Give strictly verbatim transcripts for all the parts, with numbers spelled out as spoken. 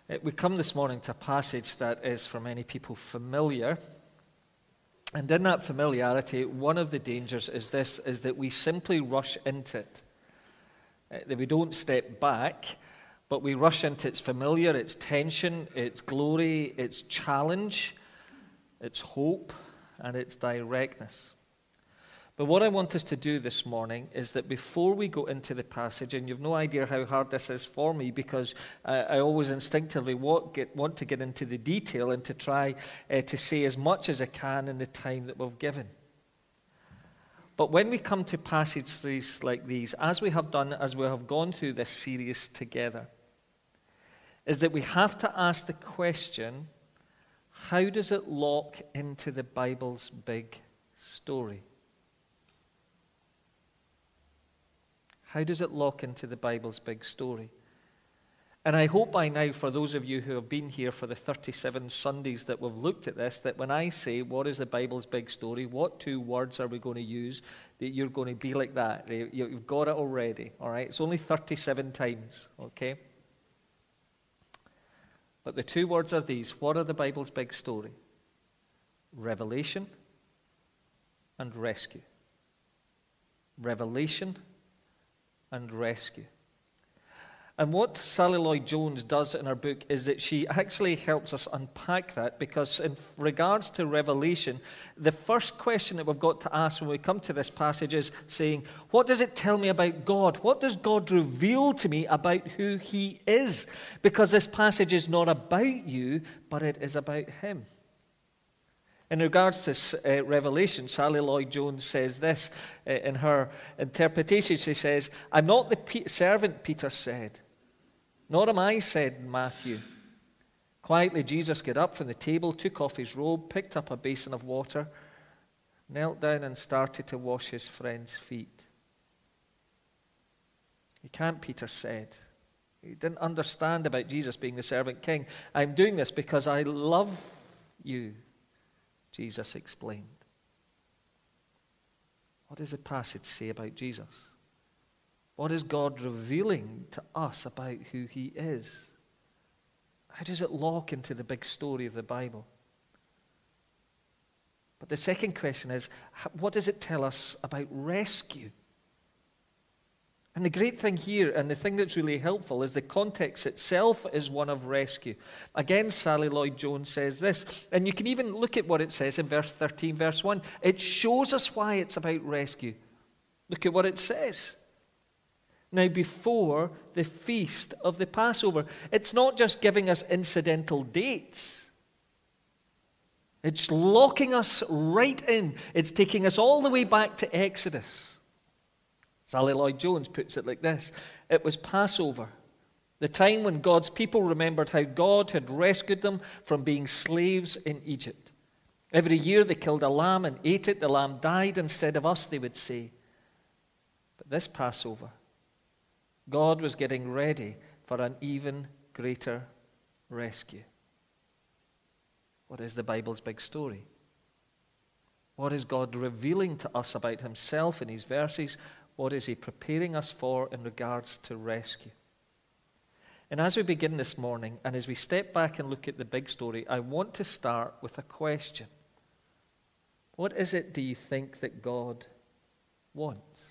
Uh, We come this morning to a passage that is for many people familiar. And in that familiarity, one of the dangers is this, is that we simply rush into it. Uh, That we don't step back, but we rush into its familiar, its tension, its glory, its challenge, its hope, and its directness. But what I want us to do this morning is that before we go into the passage, and you've no idea how hard this is for me, because uh, I always instinctively want, get, want to get into the detail and to try uh, to say as much as I can in the time that we've given. But when we come to passages like these, as we have done, as we have gone through this series together, is that we have to ask the question, how does it lock into the Bible's big story? How does it lock into the Bible's big story? And I hope by now, for those of you who have been here for the thirty-seven Sundays that we've looked at this, that when I say, what is the Bible's big story, what two words are we going to use, that you're going to be like that. You've got it already, all right? It's only thirty-seven times, okay? But the two words are these. What are the Bible's big story? Revelation and rescue. Revelation and rescue. And what Sally Lloyd-Jones does in her book is that she actually helps us unpack that, because in regards to Revelation, the first question that we've got to ask when we come to this passage is saying, what does it tell me about God? What does God reveal to me about who He is? Because this passage is not about you, but it is about Him. In regards to uh, Revelation, Sally Lloyd-Jones says this uh, in her interpretation. She says, I'm not the pe- servant, Peter said. Nor am I, said Matthew. Quietly, Jesus got up from the table, took off his robe, picked up a basin of water, knelt down and started to wash his friend's feet. You can't, Peter said. He didn't understand about Jesus being the servant king. I'm doing this because I love you, Jesus explained. What does the passage say about Jesus? What is God revealing to us about who He is? How does it lock into the big story of the Bible? But the second question is, what does it tell us about rescue? And the great thing here, and the thing that's really helpful, is the context itself is one of rescue. Again, Sally Lloyd-Jones says this, and you can even look at what it says in verse thirteen, verse one. It shows us why it's about rescue. Look at what it says. Now, before the feast of the Passover, it's not just giving us incidental dates. It's locking us right in. It's taking us all the way back to Exodus. Sally Lloyd-Jones puts it like this. It was Passover, the time when God's people remembered how God had rescued them from being slaves in Egypt. Every year they killed a lamb and ate it. The lamb died instead of us, they would say. But this Passover, God was getting ready for an even greater rescue. What is the Bible's big story? What is God revealing to us about Himself in these verses? What is He preparing us for in regards to rescue? And as we begin this morning, and as we step back and look at the big story, I want to start with a question. What is it, do you think, that God wants?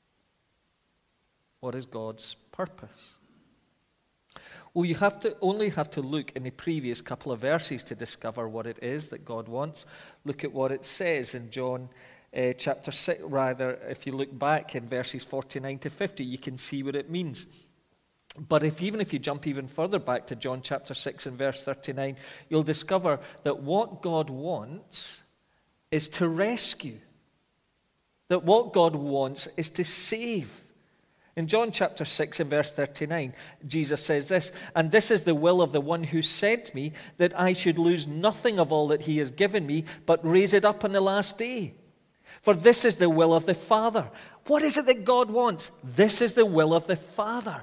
What is God's purpose? Well, you have to only have to look in the previous couple of verses to discover what it is that God wants. Look at what it says in John uh, chapter six, rather, if you look back in verses forty-nine to fifty, you can see what it means. But if even if you jump even further back to John chapter six and verse thirty-nine, you'll discover that what God wants is to rescue. That what God wants is to save. In John chapter six and verse thirty-nine, Jesus says this, and this is the will of the one who sent me, that I should lose nothing of all that He has given me, but raise it up on the last day. For this is the will of the Father. What is it that God wants? This is the will of the Father.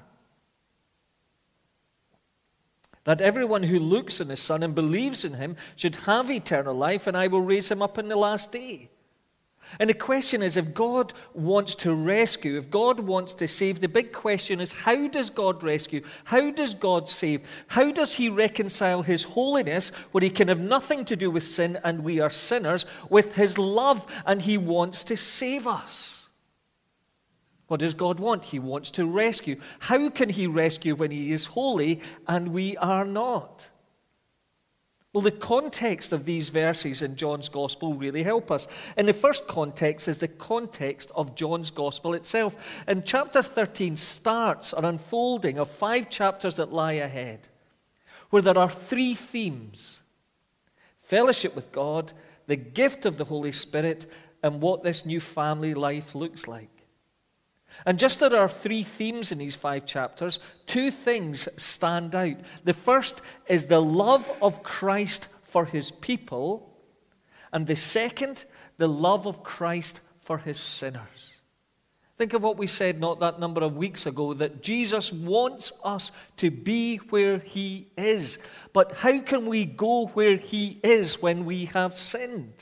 That everyone who looks on the Son and believes in Him should have eternal life, and I will raise him up on the last day. And the question is, if God wants to rescue, if God wants to save, the big question is, how does God rescue? How does God save? How does he reconcile his holiness, where he can have nothing to do with sin and we are sinners, with his love, and he wants to save us? What does God want? He wants to rescue. How can he rescue when he is holy and we are not? Well, the context of these verses in John's Gospel really help us. And the first context is the context of John's Gospel itself. And chapter thirteen starts an unfolding of five chapters that lie ahead, where there are three themes: fellowship with God, the gift of the Holy Spirit, and what this new family life looks like. And just there are three themes in these five chapters, two things stand out. The first is the love of Christ for his people, and the second, the love of Christ for his sinners. Think of what we said not that number of weeks ago, that Jesus wants us to be where he is. But how can we go where he is when we have sinned?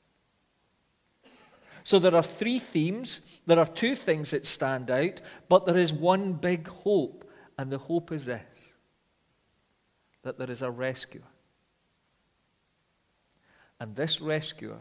So there are three themes, there are two things that stand out, but there is one big hope, and the hope is this: that there is a rescuer. And this rescuer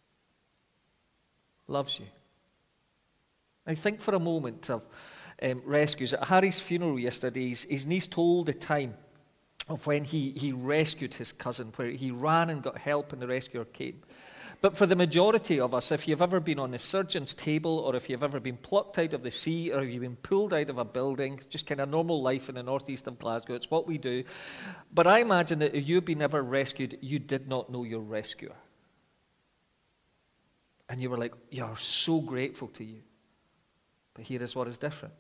loves you. Now think for a moment of um, rescues. At Harry's funeral yesterday, his, his niece told the time of when he, he rescued his cousin, where he ran and got help and the rescuer came. But for the majority of us, if you've ever been on the surgeon's table, or if you've ever been plucked out of the sea, or you've been pulled out of a building, just kind of normal life in the northeast of Glasgow, it's what we do. But I imagine that if you've been ever rescued, you did not know your rescuer. And you were like, you're so grateful to you. But here is what is different.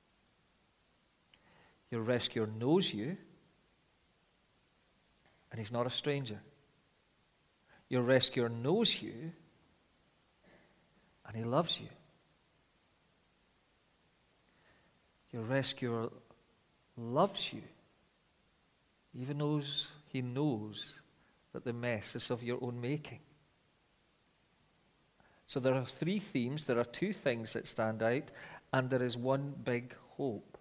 Your rescuer knows you, and he's not a stranger. Your rescuer knows you, and he loves you. Your rescuer loves you, even though he knows that the mess is of your own making. So there are three themes, there are two things that stand out, and there is one big hope.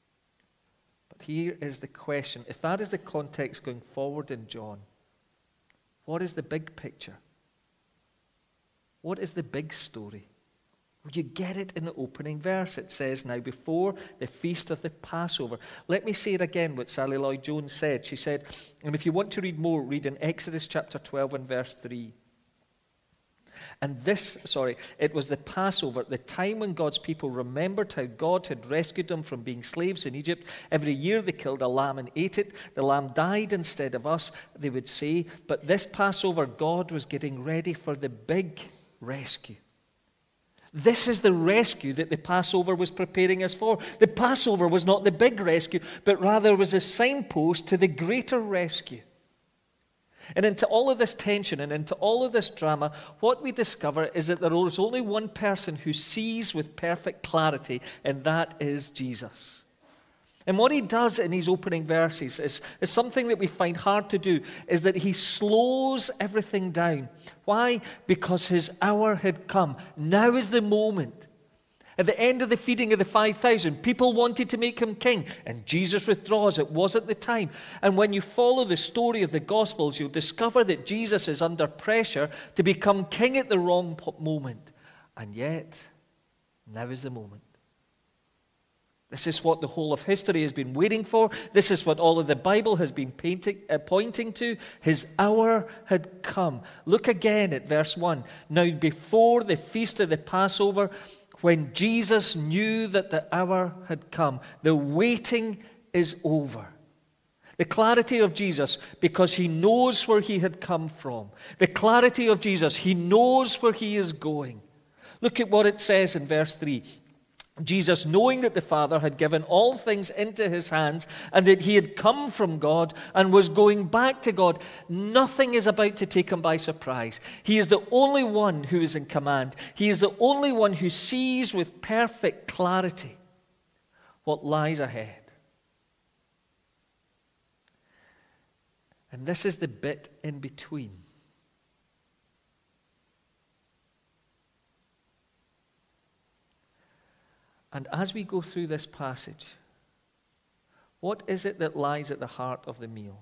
But here is the question. If that is the context going forward in John, what is the big picture? What is the big story? Well, you get it in the opening verse. It says, now before the feast of the Passover. Let me say it again, what Sally Lloyd-Jones said. She said, and if you want to read more, read in Exodus chapter twelve and verse three. And this, sorry, it was the Passover, the time when God's people remembered how God had rescued them from being slaves in Egypt. Every year they killed a lamb and ate it. The lamb died instead of us, they would say. But this Passover, God was getting ready for the big rescue. This is the rescue that the Passover was preparing us for. The Passover was not the big rescue, but rather was a signpost to the greater rescue. And into all of this tension and into all of this drama, what we discover is that there is only one person who sees with perfect clarity, and that is Jesus. And what he does in these opening verses is, is something that we find hard to do, is that he slows everything down. Why? Because his hour had come. Now is the moment. At the end of the feeding of the five thousand, people wanted to make him king, and Jesus withdraws. It wasn't the time. And when you follow the story of the Gospels, you'll discover that Jesus is under pressure to become king at the wrong moment. And yet, now is the moment. This is what the whole of history has been waiting for. This is what all of the Bible has been painting, uh, pointing to. His hour had come. Look again at verse one. Now before the feast of the Passover, when Jesus knew that the hour had come, the waiting is over. The clarity of Jesus, because he knows where he had come from. The clarity of Jesus, he knows where he is going. Look at what it says in verse three. Jesus, knowing that the Father had given all things into his hands and that he had come from God and was going back to God, nothing is about to take him by surprise. He is the only one who is in command. He is the only one who sees with perfect clarity what lies ahead. And this is the bit in between. And as we go through this passage, what is it that lies at the heart of the meal?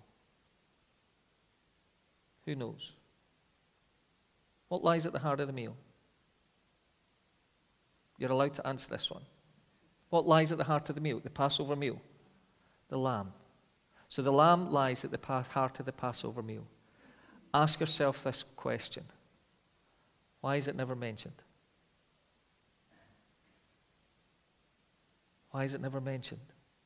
Who knows? What lies at the heart of the meal? You're allowed to answer this one. What lies at the heart of the meal? The Passover meal? The lamb. So the lamb lies at the heart of the Passover meal. Ask yourself this question. Why is it never mentioned? Why is it never mentioned?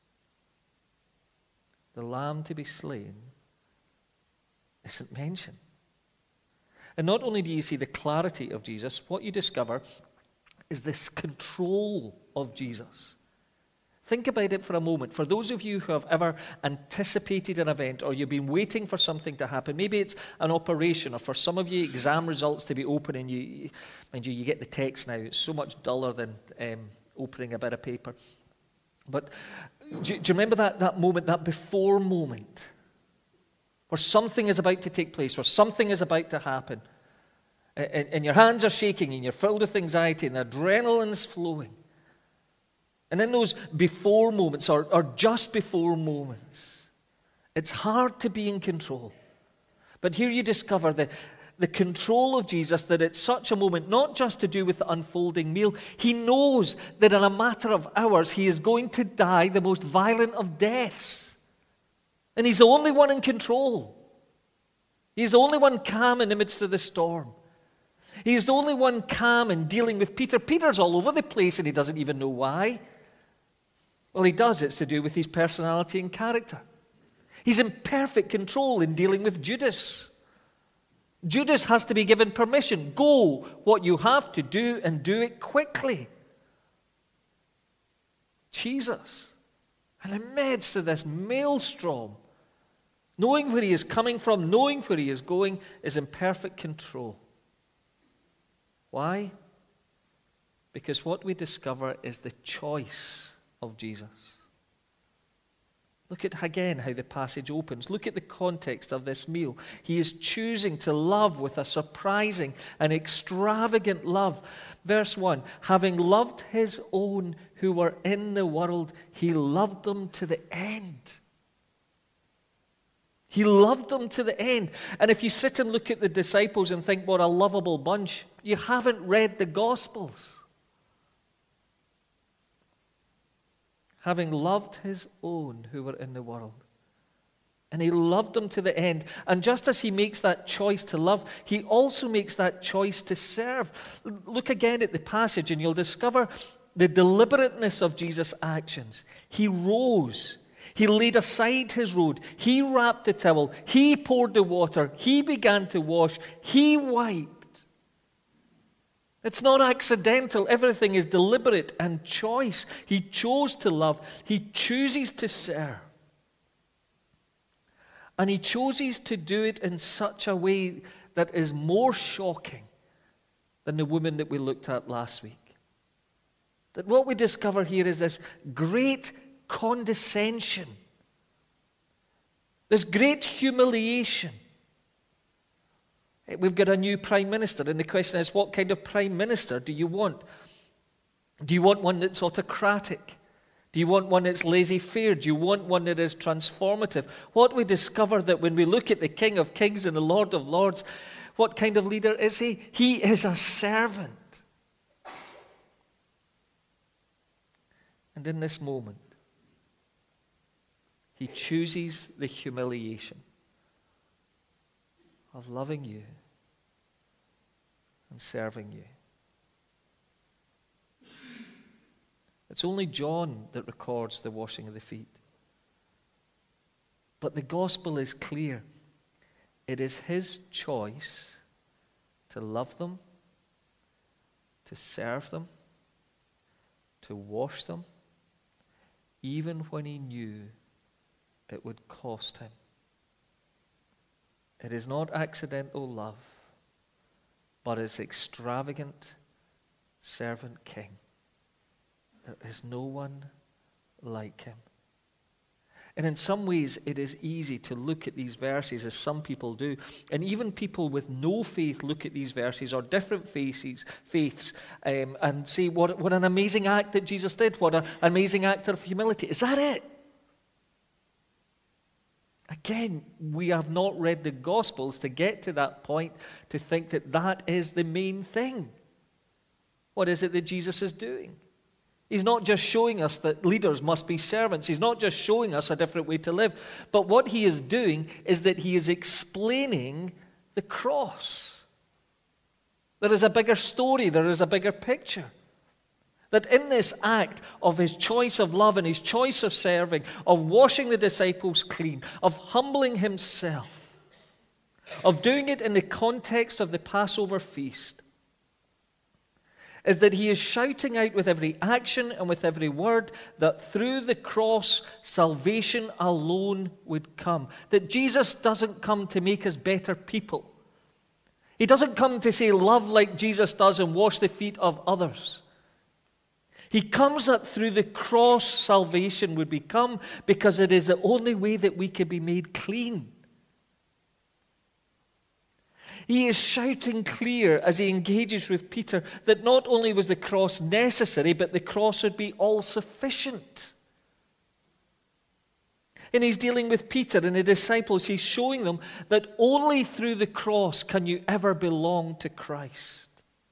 The lamb to be slain isn't mentioned. And not only do you see the clarity of Jesus, what you discover is this control of Jesus. Think about it for a moment. For those of you who have ever anticipated an event, or you've been waiting for something to happen, maybe it's an operation, or for some of you, exam results to be open, and you, mind you, you get the text now. It's so much duller than um, opening a bit of paper. But do, do you remember that, that moment, that before moment, where something is about to take place, where something is about to happen, and, and your hands are shaking, and you're filled with anxiety, and adrenaline's flowing. And in those before moments, or, or just before moments, it's hard to be in control. But here you discover the, the control of Jesus, that it's such a moment, not just to do with the unfolding meal. He knows that in a matter of hours, he is going to die the most violent of deaths. And he's the only one in control. He's the only one calm in the midst of the storm. He's the only one calm in dealing with Peter. Peter's all over the place, and he doesn't even know why. Well, he does. It's to do with his personality and character. He's in perfect control in dealing with Judas. Judas has to be given permission. Go what you have to do, and do it quickly. Jesus, and in the midst of this maelstrom, knowing where he is coming from, knowing where he is going, is in perfect control. Why? Because what we discover is the choice of Jesus. Look at again how the passage opens. Look at the context of this meal. He is choosing to love with a surprising and extravagant love. Verse one, having loved his own who were in the world, he loved them to the end. He loved them to the end. And if you sit and look at the disciples and think, what a lovable bunch, you haven't read the Gospels. Having loved his own who were in the world. And he loved them to the end. And just as he makes that choice to love, he also makes that choice to serve. Look again at the passage and you'll discover the deliberateness of Jesus' actions. He rose. He laid aside his robe. He wrapped the towel. He poured the water. He began to wash. He wiped. It's not accidental. Everything is deliberate and choice. He chose to love. He chooses to serve. And he chooses to do it in such a way that is more shocking than the woman that we looked at last week. That what we discover here is this great condescension, this great humiliation. We've got a new prime minister, and the question is, what kind of prime minister do you want? Do you want one that's autocratic? Do you want one that's laissez-faire? Do you want one that is transformative? What we discover that when we look at the King of Kings and the Lord of Lords, what kind of leader is he? He is a servant. And in this moment, he chooses the humiliation of loving you and serving you. It's only John that records the washing of the feet. But the gospel is clear. It is his choice to love them, to serve them, to wash them, even when he knew it would cost him. It is not accidental love, but it's extravagant servant king. There is no one like him. And in some ways, it is easy to look at these verses as some people do. And even people with no faith look at these verses or different faces, faiths um, and say, what, what an amazing act that Jesus did. What an amazing act of humility. Is that it? Again, we have not read the Gospels to get to that point to think that that is the main thing. What is it that Jesus is doing? He's not just showing us that leaders must be servants. He's not just showing us a different way to live. But what he is doing is that he is explaining the cross. There is a bigger story. There is a bigger picture. That in this act of his choice of love and his choice of serving, of washing the disciples clean, of humbling himself, of doing it in the context of the Passover feast, is that he is shouting out with every action and with every word that through the cross, salvation alone would come. That Jesus doesn't come to make us better people. He doesn't come to say love like Jesus does and wash the feet of others. He comes that through the cross, salvation would become, because it is the only way that we can be made clean. He is shouting clear as he engages with Peter that not only was the cross necessary, but the cross would be all sufficient. And he's dealing with Peter and the disciples. He's showing them that only through the cross can you ever belong to Christ.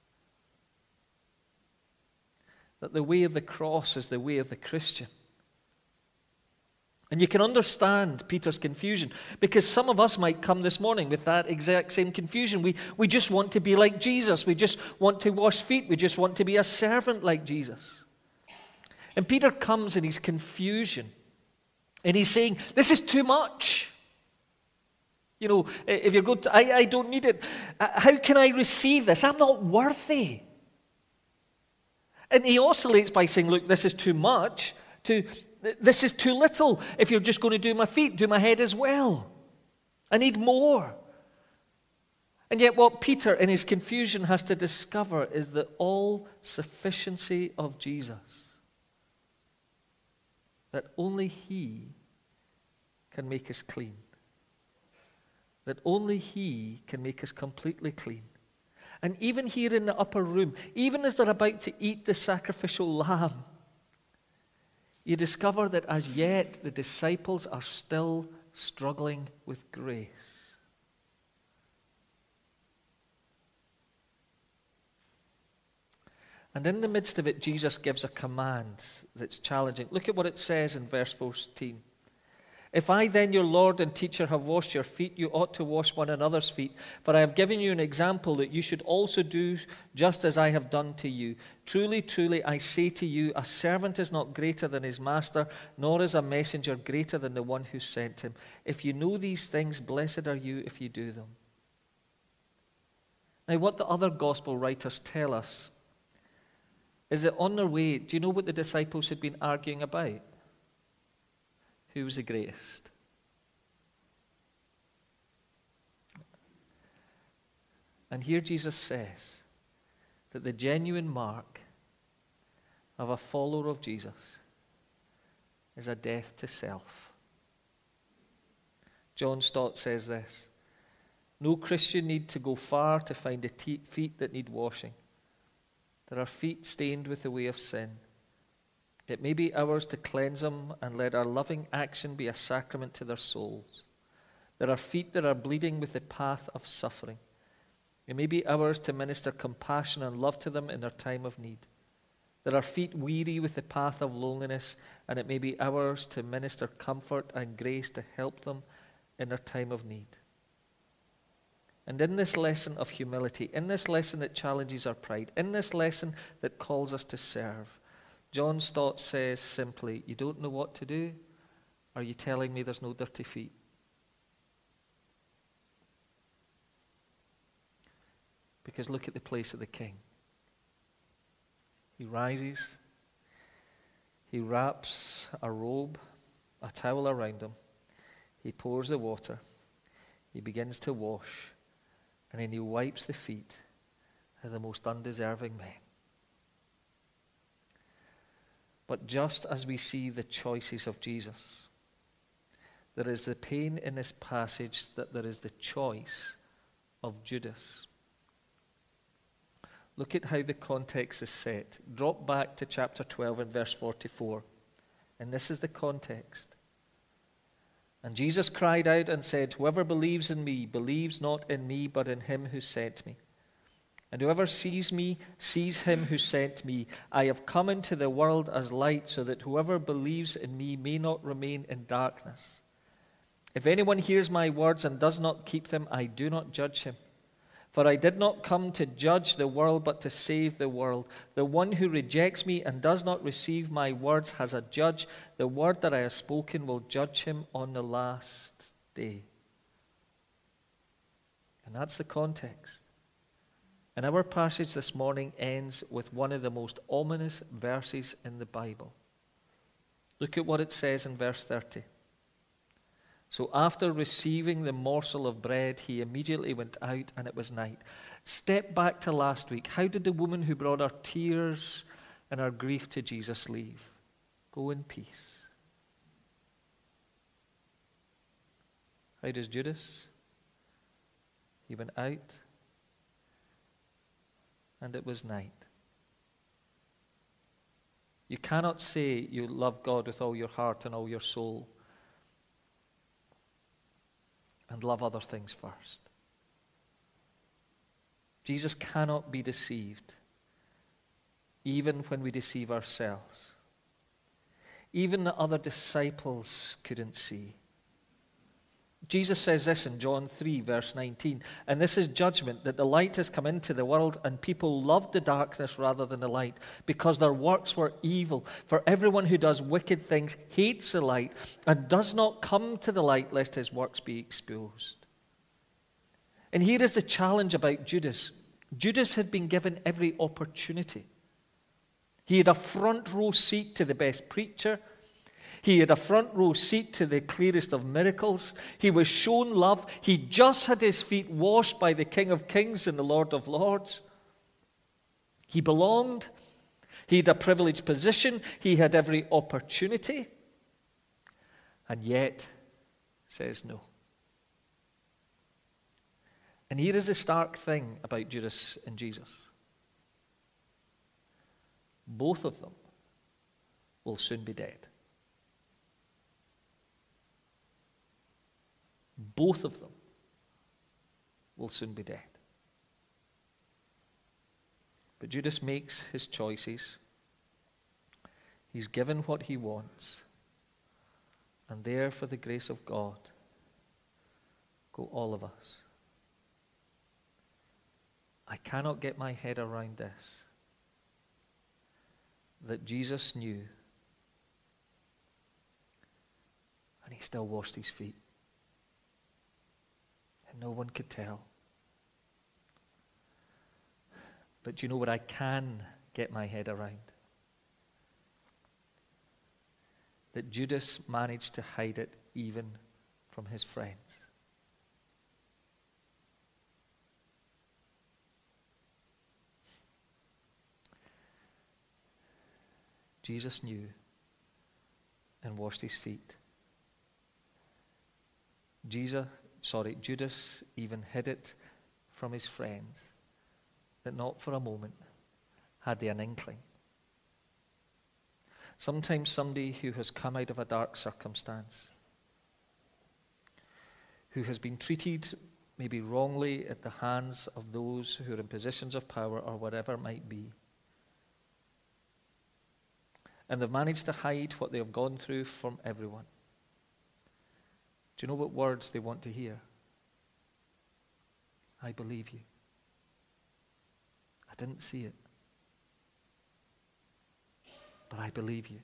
That the way of the cross is the way of the Christian. And you can understand Peter's confusion, because some of us might come this morning with that exact same confusion. We, we just want to be like Jesus. We just want to wash feet. We just want to be a servant like Jesus. And Peter comes in his confusion, and he's saying, this is too much. You know, if you go to, I, I don't need it. How can I receive this? I'm not worthy. And he oscillates by saying, look, this is too much, to this is too little. If you're just going to do my feet, do my head as well. I need more. And yet what Peter in his confusion has to discover is the all-sufficiency of Jesus. That only he can make us clean. That only he can make us completely clean. And even here in the upper room, even as they're about to eat the sacrificial lamb, you discover that as yet the disciples are still struggling with grace. And in the midst of it, Jesus gives a command that's challenging. Look at what it says in verse fourteen. If I then, your Lord and teacher, have washed your feet, you ought to wash one another's feet. For I have given you an example that you should also do just as I have done to you. Truly, truly, I say to you, a servant is not greater than his master, nor is a messenger greater than the one who sent him. If you know these things, blessed are you if you do them. Now, what the other gospel writers tell us is that on their way, do you know what the disciples had been arguing about? Who was the greatest? And here Jesus says that the genuine mark of a follower of Jesus is a death to self. John Stott says this: no Christian need to go far to find the te- feet that need washing. There are feet stained with the way of sin. It may be ours to cleanse them and let our loving action be a sacrament to their souls. There are feet that are bleeding with the path of suffering. It may be ours to minister compassion and love to them in their time of need. There are feet weary with the path of loneliness, and it may be ours to minister comfort and grace to help them in their time of need. And in this lesson of humility, in this lesson that challenges our pride, in this lesson that calls us to serve, John Stott says simply, you don't know what to do? Are you telling me there's no dirty feet? Because look at the place of the king. He rises, he wraps a robe, a towel around him, he pours the water, he begins to wash, and then he wipes the feet of the most undeserving men. But just as we see the choices of Jesus, there is the pain in this passage that there is the choice of Judas. Look at how the context is set. Drop back to chapter twelve and verse forty-four. And this is the context. And Jesus cried out and said, "Whoever believes in me believes not in me, but in him who sent me. And whoever sees me sees him who sent me. I have come into the world as light, so that whoever believes in me may not remain in darkness. If anyone hears my words and does not keep them, I do not judge him. For I did not come to judge the world, but to save the world. The one who rejects me and does not receive my words has a judge. The word that I have spoken will judge him on the last day." And that's the context. And our passage this morning ends with one of the most ominous verses in the Bible. Look at what it says in verse thirty. "So after receiving the morsel of bread, he immediately went out, and it was night." Step back to last week. How did the woman who brought her tears and her grief to Jesus leave? Go in peace. How does Judas? He went out, and it was night. You cannot say you love God with all your heart and all your soul and love other things first. Jesus cannot be deceived, even when we deceive ourselves. Even the other disciples couldn't see. Jesus says this in John three, verse nineteen, "And this is judgment, that the light has come into the world, and people loved the darkness rather than the light, because their works were evil. For everyone who does wicked things hates the light, and does not come to the light, lest his works be exposed." And here is the challenge about Judas. Judas had been given every opportunity. He had a front row seat to the best preacher. He had a front row seat to the clearest of miracles. He was shown love. He just had his feet washed by the King of Kings and the Lord of Lords. He belonged. He had a privileged position. He had every opportunity. And yet, says no. And here is the stark thing about Judas and Jesus. Both of them will soon be dead. Both of them will soon be dead. But Judas makes his choices. He's given what he wants. And there, for the grace of God, go all of us. I cannot get my head around this, that Jesus knew, and he still washed his feet. And no one could tell. But do you know what I can get my head around? That Judas managed to hide it even from his friends. Jesus knew and washed his feet. Jesus Sorry, Judas even hid it from his friends, that not for a moment had they an inkling. Sometimes somebody who has come out of a dark circumstance, who has been treated maybe wrongly at the hands of those who are in positions of power or whatever it might be, and they've managed to hide what they have gone through from everyone. Do you know what words they want to hear? I believe you. I didn't see it, but I believe you.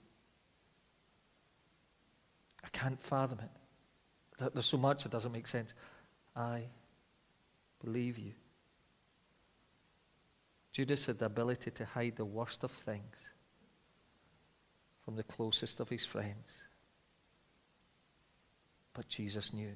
I can't fathom it. There's so much that doesn't make sense. I believe you. Judas had the ability to hide the worst of things from the closest of his friends. But Jesus knew.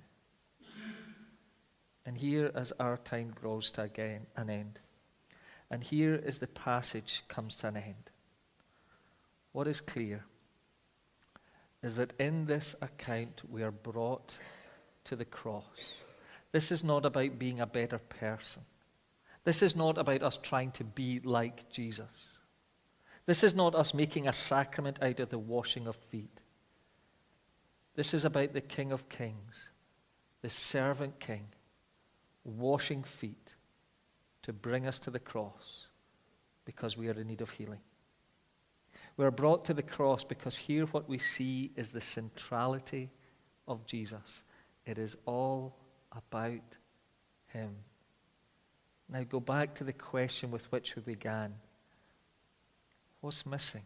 And here, as our time grows to again an end, and here as the passage comes to an end, what is clear? is that in this account we are brought to the cross. This is not about being a better person. This is not about us trying to be like Jesus. This is not us making a sacrament out of the washing of feet. This is about the King of Kings, the servant king, washing feet to bring us to the cross because we are in need of healing. We are brought to the cross because here what we see is the centrality of Jesus. It is all about him. Now go back to the question with which we began. What's missing?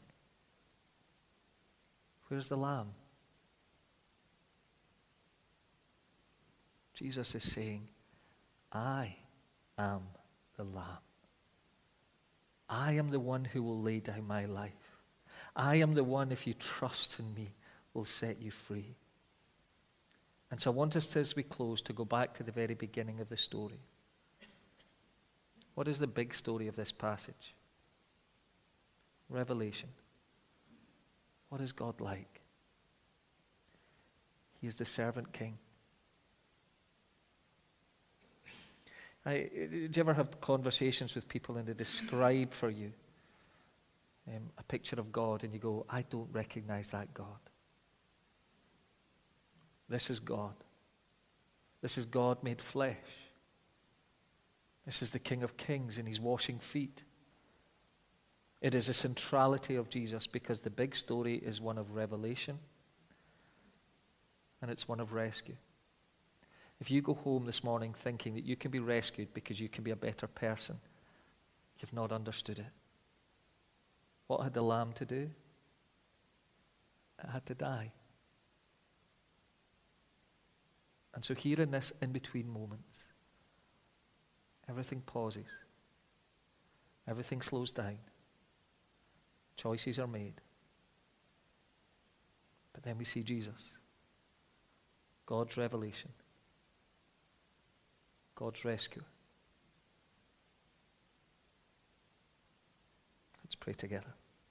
Where's the lamb? Jesus is saying, I am the lamb. I am the one who will lay down my life. I am the one, if you trust in me, will set you free. And so I want us to, as we close, to go back to the very beginning of the story. What is the big story of this passage? Revelation. What is God like? He is the servant king. I, do you ever have conversations with people and they describe for you um, a picture of God and you go, I don't recognize that God. This is God. This is God made flesh. This is the King of Kings and he's washing feet. It is a centrality of Jesus because the big story is one of revelation and it's one of rescue. If you go home this morning thinking that you can be rescued because you can be a better person, you've not understood it. What had the lamb to do? It had to die. And so here in this in-between moments, everything pauses. Everything slows down. Choices are made. But then we see Jesus. God's revelation. God's rescue. Let's pray together.